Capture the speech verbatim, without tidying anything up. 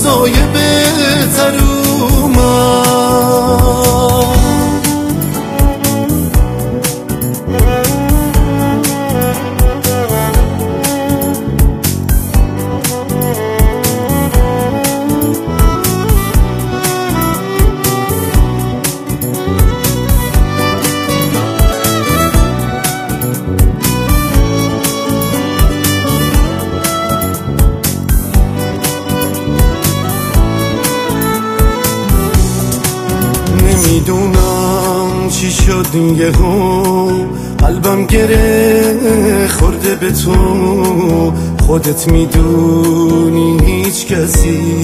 سایه بهتر اومد. نمیدونم چی شد یهو قلبم گره خورده به تو، خودت میدونی هیچ کسی